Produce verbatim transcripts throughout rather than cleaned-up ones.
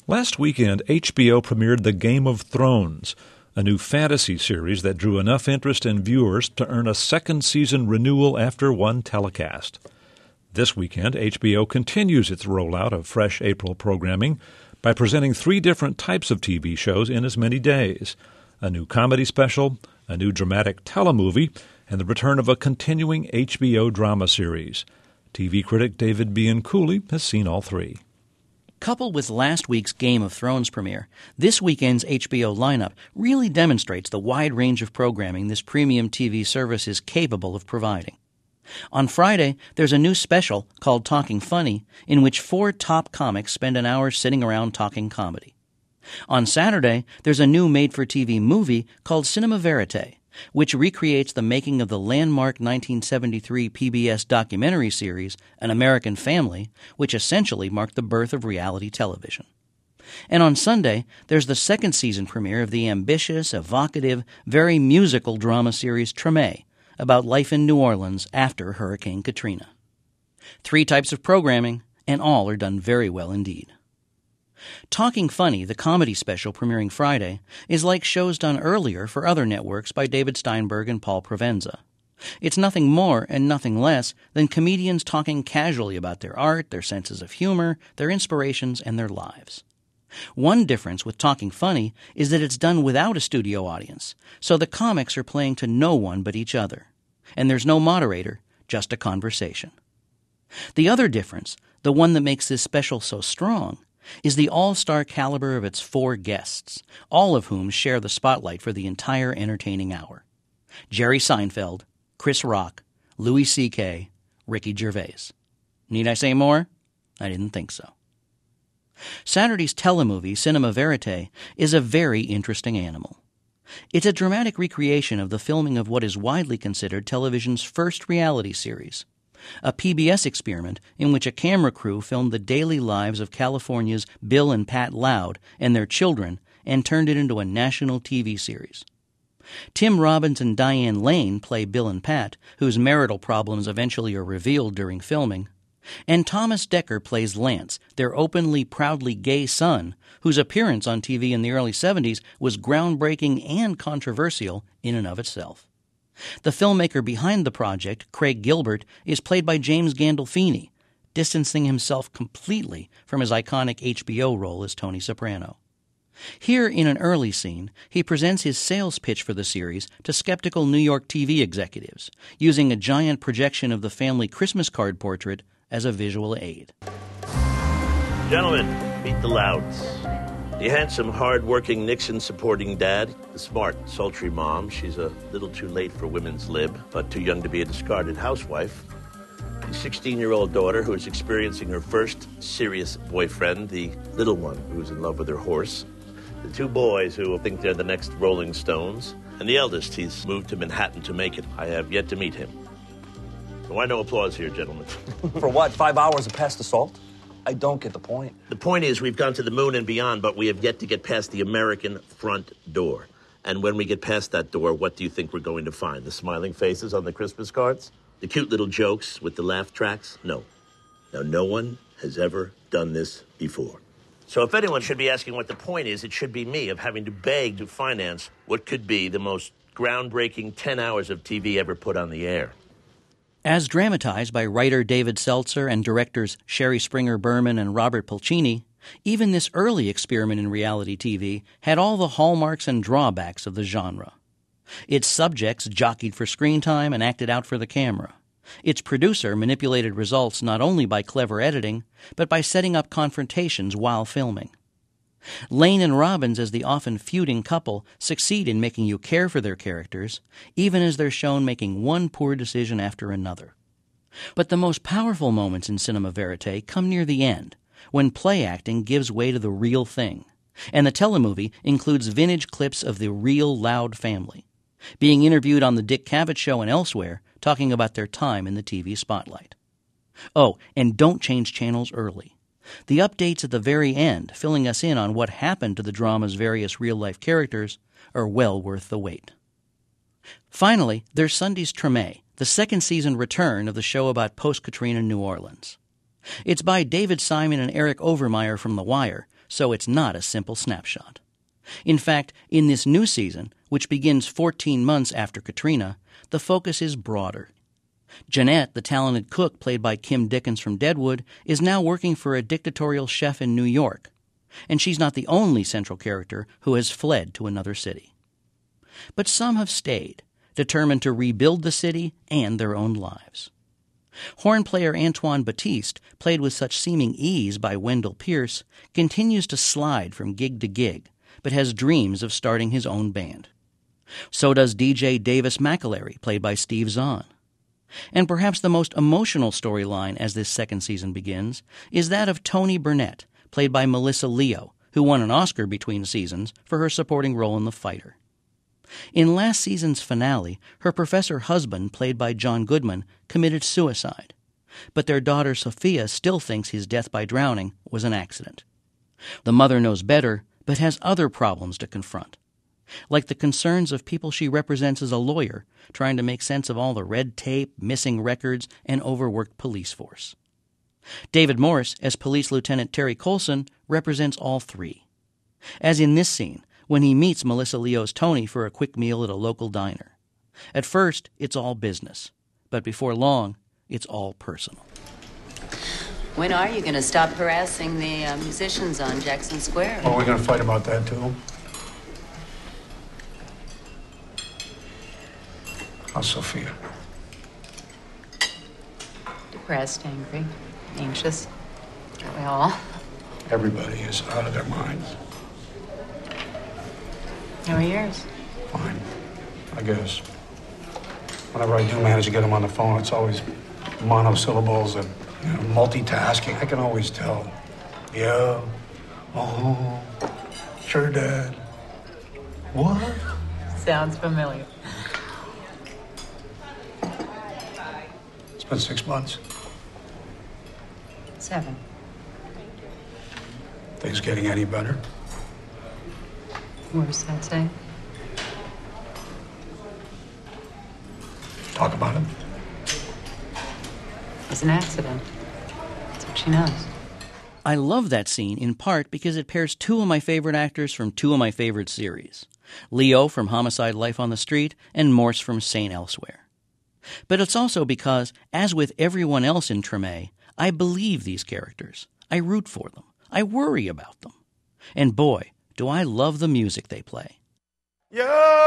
Last weekend, H B O premiered The Game of Thrones, a new fantasy series that drew enough interest in viewers to earn a second season renewal after one telecast. This weekend, H B O continues its rollout of fresh April programming by presenting three different types of T V shows in as many days: a new comedy special, a new dramatic telemovie, and the return of a continuing H B O drama series. T V critic David Bianculli has seen all three. Coupled with last week's Game of Thrones premiere, this weekend's H B O lineup really demonstrates the wide range of programming this premium T V service is capable of providing. On Friday, there's a new special called Talking Funny, in which four top comics spend an hour sitting around talking comedy. On Saturday, there's a new made-for-T V movie called Cinema Verite, which recreates the making of the landmark nineteen seventy-three P B S documentary series, An American Family, which essentially marked the birth of reality television. And on Sunday, there's the second season premiere of the ambitious, evocative, very musical drama series Treme, about life in New Orleans after Hurricane Katrina. Three types of programming, and all are done very well indeed. Talking Funny, the comedy special premiering Friday, is like shows done earlier for other networks by David Steinberg and Paul Provenza. It's nothing more and nothing less than comedians talking casually about their art, their senses of humor, their inspirations, and their lives. One difference with Talking Funny is that it's done without a studio audience, so the comics are playing to no one but each other. And there's no moderator, just a conversation. The other difference, the one that makes this special so strong, is the all-star caliber of its four guests, all of whom share the spotlight for the entire entertaining hour. Jerry Seinfeld, Chris Rock, Louis C K, Ricky Gervais. Need I say more? I didn't think so. Saturday's telemovie, Cinema Verite, is a very interesting animal. It's a dramatic recreation of the filming of what is widely considered television's first reality series, a P B S experiment in which a camera crew filmed the daily lives of California's Bill and Pat Loud and their children and turned it into a national T V series. Tim Robbins and Diane Lane play Bill and Pat, whose marital problems eventually are revealed during filming, and Thomas Dekker plays Lance, their openly, proudly gay son, whose appearance on T V in the early seventies was groundbreaking and controversial in and of itself. The filmmaker behind the project, Craig Gilbert, is played by James Gandolfini, distancing himself completely from his iconic H B O role as Tony Soprano. Here, in an early scene, he presents his sales pitch for the series to skeptical New York T V executives, using a giant projection of the family Christmas card portrait as a visual aid. Gentlemen, meet the Louds. The handsome, hard-working, Nixon-supporting dad. The smart, sultry mom. She's a little too late for women's lib, but too young to be a discarded housewife. The sixteen-year-old daughter who is experiencing her first serious boyfriend, the little one who's in love with her horse. The two boys who think they're the next Rolling Stones. And the eldest, he's moved to Manhattan to make it. I have yet to meet him. So why no applause here, gentlemen? For what, five hours of past assault? I don't get the point. The point is we've gone to the moon and beyond, but we have yet to get past the American front door. And when we get past that door, what do you think we're going to find? The smiling faces on the Christmas cards? The cute little jokes with the laugh tracks? No. Now, no one has ever done this before. So if anyone should be asking what the point is, it should be me, of having to beg to finance what could be the most groundbreaking ten hours of T V ever put on the air. As dramatized by writer David Seltzer and directors Sherry Springer Berman and Robert Pulcini, even this early experiment in reality T V had all the hallmarks and drawbacks of the genre. Its subjects jockeyed for screen time and acted out for the camera. Its producer manipulated results not only by clever editing, but by setting up confrontations while filming. Lane and Robbins, as the often feuding couple, succeed in making you care for their characters, even as they're shown making one poor decision after another. But the most powerful moments in Cinema Verite come near the end, when play acting gives way to the real thing, and the telemovie includes vintage clips of the real Loud family, being interviewed on The Dick Cavett Show and elsewhere, talking about their time in the T V spotlight. Oh, and don't change channels early. The updates at the very end, filling us in on what happened to the drama's various real-life characters, are well worth the wait. Finally, there's Sunday's Treme, the second season return of the show about post-Katrina New Orleans. It's by David Simon and Eric Overmyer from The Wire, so it's not a simple snapshot. In fact, in this new season, which begins fourteen months after Katrina, the focus is broader. Jeanette, the talented cook played by Kim Dickens from Deadwood, is now working for a dictatorial chef in New York. And she's not the only central character who has fled to another city. But some have stayed, determined to rebuild the city and their own lives. Horn player Antoine Batiste, played with such seeming ease by Wendell Pierce, continues to slide from gig to gig, but has dreams of starting his own band. So does D J Davis McAlery, played by Steve Zahn. And perhaps the most emotional storyline as this second season begins is that of Tony Burnett, played by Melissa Leo, who won an Oscar between seasons for her supporting role in The Fighter. In last season's finale, her professor husband, played by John Goodman, committed suicide, but their daughter Sophia still thinks his death by drowning was an accident. The mother knows better, but has other problems to confront, like the concerns of people she represents as a lawyer, trying to make sense of all the red tape, missing records, and overworked police force. David Morse, as Police Lieutenant Terry Colson, represents all three. As in this scene, when he meets Melissa Leo's Tony for a quick meal at a local diner. At first, it's all business, but before long, it's all personal. When are you going to stop harassing the uh, musicians on Jackson Square? Oh, we're going to fight about that, too? How's Sophia? Depressed, angry, anxious. Aren't we all? Everybody is out of their minds. How are yours? Fine, I guess. Whenever I do manage to get them on the phone, it's always monosyllables and, you know, multitasking. I can always tell. Yeah. Oh. Sure, Dad. What? Sounds familiar. It's been six months. Seven. Things getting any better? Worse, I'd say. Talk about it. It was an accident. That's what she knows. I love that scene in part because it pairs two of my favorite actors from two of my favorite series, Leo from Homicide: Life on the Street and Morse from Saint Elsewhere. But it's also because, as with everyone else in Treme, I believe these characters. I root for them. I worry about them. And boy, do I love the music they play. Yo!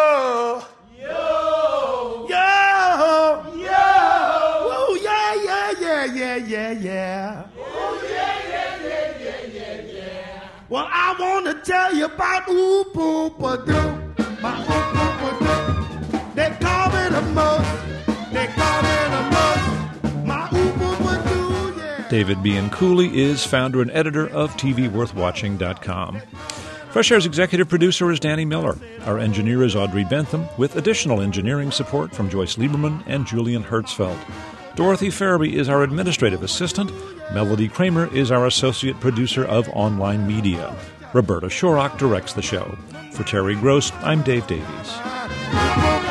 Yo! Yo! Yo! Woo, yeah, yeah, yeah, yeah, yeah, yeah. Oh, yeah, yeah, yeah, yeah, yeah, yeah. Well, I want to tell you about Ooh Boo Ba Doo. My Ooh Boo Ba Doo. They call me the most. They call me the most. My Ooh Boo Ba Doo, yeah. David Bianculli is founder and editor of T V Worth Watching dot com. Fresh Air's executive producer is Danny Miller. Our engineer is Audrey Bentham, with additional engineering support from Joyce Lieberman and Julian Hertzfeld. Dorothy Farabee is our administrative assistant. Melody Kramer is our associate producer of online media. Roberta Shorrock directs the show. For Terry Gross, I'm Dave Davies.